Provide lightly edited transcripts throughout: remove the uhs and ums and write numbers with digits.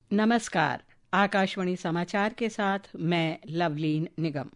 नमस्कार। आकाशवाणी समाचार के साथ मैं लवलीन निगम।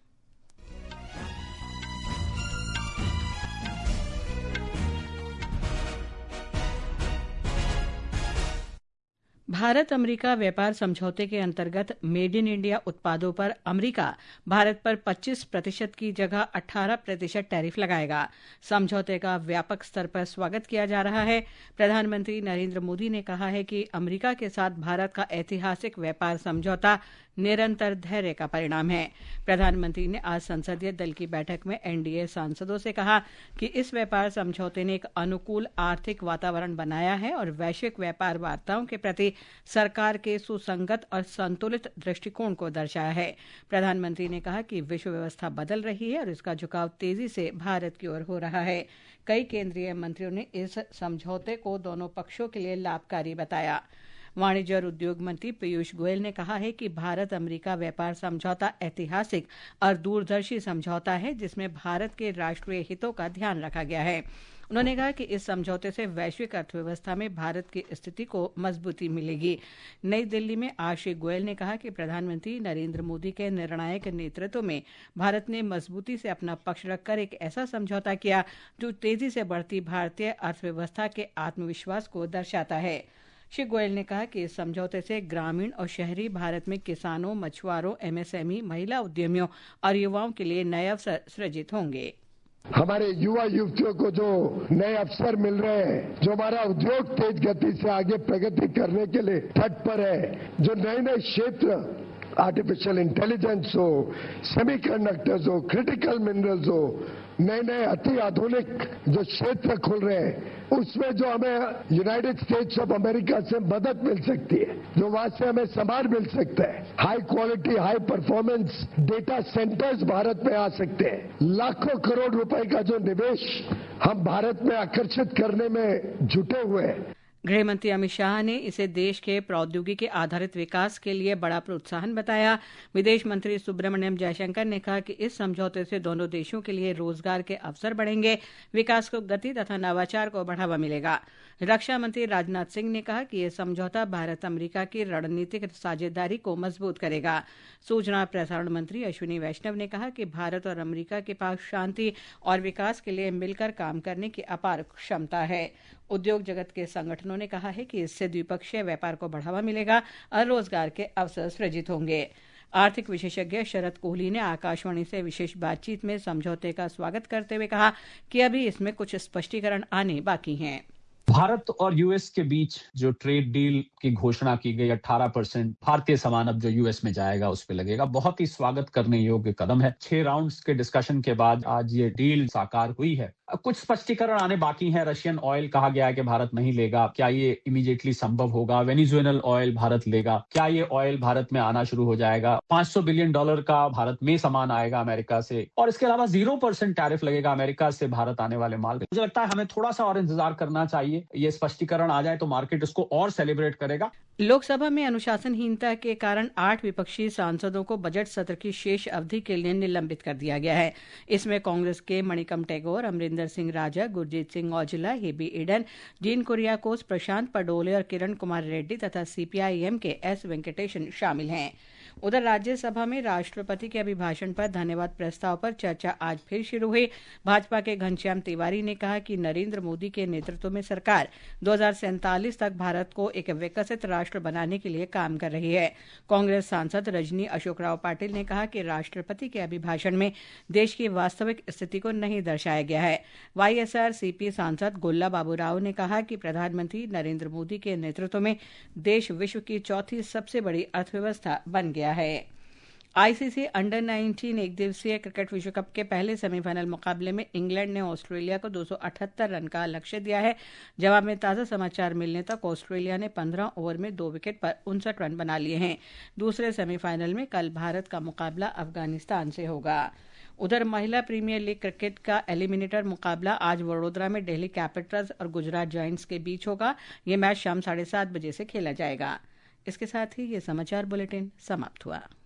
भारत अमेरिका व्यापार समझौते के अंतर्गत मेड इन इंडिया उत्पादों पर अमेरिका भारत पर 25% की जगह 18% टैरिफ लगाएगा। समझौते का व्यापक स्तर पर स्वागत किया जा रहा है। प्रधानमंत्री नरेंद्र मोदी ने कहा है कि अमेरिका के साथ भारत का ऐतिहासिक व्यापार समझौता निरंतर धैर्य का परिणाम है। प्रधानमंत्री ने आज संसदीय दल की बैठक में एनडीए सांसदों से कहा कि इस व्यापार समझौते ने एक अनुकूल आर्थिक वातावरण बनाया है और वैश्विक व्यापार वार्ताओं के प्रति सरकार के सुसंगत और संतुलित दृष्टिकोण को दर्शाया है। प्रधानमंत्री ने कहा कि विश्व व्यवस्था बदल रही है और इसका झुकाव तेजी से भारत की ओर हो रहा है। कई केंद्रीय मंत्रियों ने इस समझौते को दोनों पक्षों के लिए लाभकारी बताया। वाणिज्य और उद्योग मंत्री पीयूष गोयल ने कहा है कि भारत अमेरिका व्यापार समझौता ऐतिहासिक और दूरदर्शी समझौता है जिसमें भारत के राष्ट्रीय हितों का ध्यान रखा गया है। उन्होंने कहा कि इस समझौते से वैश्विक अर्थव्यवस्था में भारत की स्थिति को मजबूती मिलेगी। नई दिल्ली में आज श्री गोयल ने कहा कि प्रधानमंत्री नरेंद्र मोदी के निर्णायक नेतृत्व में भारत ने मजबूती से अपना पक्ष रखकर एक ऐसा समझौता किया जो तेजी से बढ़ती भारतीय अर्थव्यवस्था के आत्मविश्वास को दर्शाता है। श्री गोयल ने कहा कि इस समझौते से ग्रामीण और शहरी भारत में किसानों, मछुआरों, एमएसएमई, महिला उद्यमियों और युवाओं के लिए नए अवसर सृजित होंगे। हमारे युवा युवतियों को जो नए अवसर मिल रहे हैं, जो हमारा उद्योग तेज गति से आगे प्रगति करने के लिए तट पर है, जो नए नए क्षेत्र आर्टिफिशियल इंटेलिजेंस हो, सेमीकंडक्टर्स हो, क्रिटिकल मिनरल्स हो, नए नए अति आधुनिक जो क्षेत्र खुल रहे हैं, उसमें जो हमें यूनाइटेड स्टेट्स ऑफ अमेरिका से मदद मिल सकती है, जो वहां से हमें सामान मिल सकता है, high quality high performance data centres Bharat में आ सकते हैं, लाखों करोड़ रुपए का जो निवेश हम भारत में आकर्षित करने में जुटे हुए हैं। गृह मंत्री अमित शाह ने इसे देश के प्रौद्योगिकी आधारित विकास के लिए बड़ा प्रोत्साहन बताया। विदेश मंत्री सुब्रमण्यम जयशंकर ने कहा कि इस समझौते से दोनों देशों के लिए रोजगार के अवसर बढ़ेंगे, विकास को गति तथा नवाचार को बढ़ावा मिलेगा। रक्षा मंत्री राजनाथ सिंह ने कहा कि यह समझौता भारत अमेरिका की रणनीतिक साझेदारी को मजबूत करेगा। सूचना प्रसारण मंत्री अश्विनी वैष्णव ने कहा कि भारत और अमेरिका के पास शांति और विकास के लिए मिलकर काम करने की अपार क्षमता है। उद्योग जगत के संगठनों ने कहा है कि इससे द्विपक्षीय व्यापार को बढ़ावा मिलेगा और रोजगार के अवसर सृजित होंगे। आर्थिक विशेषज्ञ शरद कोहली ने आकाशवाणी से विशेष बातचीत में समझौते का स्वागत करते हुए कहा कि अभी इसमें कुछ स्पष्टीकरण आने बाकी हैं। भारत और यूएस के बीच जो ट्रेड डील की घोषणा की गई 18% भारतीय सामान अब जो यूएस में जाएगा उस पे लगेगा, बहुत ही स्वागत करने योग्य कदम है। 6 राउंड्स के डिस्कशन के बाद आज ये डील साकार हुई है। कुछ स्पष्टीकरण आने बाकी हैं। रशियन ऑयल कहा गया है कि भारत नहीं लेगा, क्या ये इमीडिएटली संभव होगा? वेनेजुएलन ऑयल भारत लेगा, क्या ये ऑयल भारत में आना शुरू हो जाएगा? $500 बिलियन का भारत में सामान आएगा अमेरिका से, और इसके अलावा 0% टैरिफ लगेगा अमेरिका से भारत आने वाले माल पे। मुझे लगता है हमें थोड़ा सा और इंतजार करना चाहिए। ये स्पष्टीकरण आ जाए तो मार्केट इसको और सेलिब्रेट करेगा। लोकसभा में अनुशासनहीनता के कारण 8 विपक्षी सांसदों को बजट सत्र की शेष अवधि के लिए निलंबित कर दिया गया है। इसमें कांग्रेस के मणिकम टैगोर, अमरिंदर सिंह राजा, गुरजीत सिंह औजला, हेबी ईडन, डीन कुरियाकोस, प्रशांत पडोले और किरण कुमार रेड्डी तथा सीपीआईएम के एस वेंकटेशन शामिल हैं। उधर राज्यसभा में राष्ट्रपति के अभिभाषण पर धन्यवाद प्रस्ताव पर चर्चा आज फिर शुरू हुई। भाजपा के घनश्याम तिवारी ने कहा कि नरेंद्र मोदी के नेतृत्व में सरकार 2047 तक भारत को एक विकसित राष्ट्र बनाने के लिए काम कर रही है। कांग्रेस सांसद रजनी अशोक राव पाटिल ने कहा कि राष्ट्रपति के अभिभाषण में देश की वास्तविक स्थिति को नहीं दर्शाया गया है। वाईएसआर-सीपी सांसद गोल्ला बाबू राव ने कहा कि प्रधानमंत्री नरेंद्र मोदी के नेतृत्व में देश विश्व की चौथी सबसे बड़ी अर्थव्यवस्था बन गया है। आईसीसी अंडर 19 एक दिवसीय क्रिकेट विश्व कप के पहले सेमीफाइनल मुकाबले में इंग्लैंड ने ऑस्ट्रेलिया को 278 रन का लक्ष्य दिया है। जवाब में ताज़ा समाचार मिलने तक ऑस्ट्रेलिया ने 15 ओवर में 2 विकेट पर 59 रन बना लिए हैं। दूसरे सेमीफाइनल में कल भारत का मुकाबला अफगानिस्तान से होगा। उधर महिला प्रीमियर लीग क्रिकेट का एलिमिनेटर मुकाबला आज वडोदरा में दिल्ली कैपिटल्स और गुजरात जायंट्स के बीच होगा। यह मैच शाम 7:30 बजे से खेला जाएगा। इसके साथ ही ये समाचार बुलेटिन समाप्त हुआ।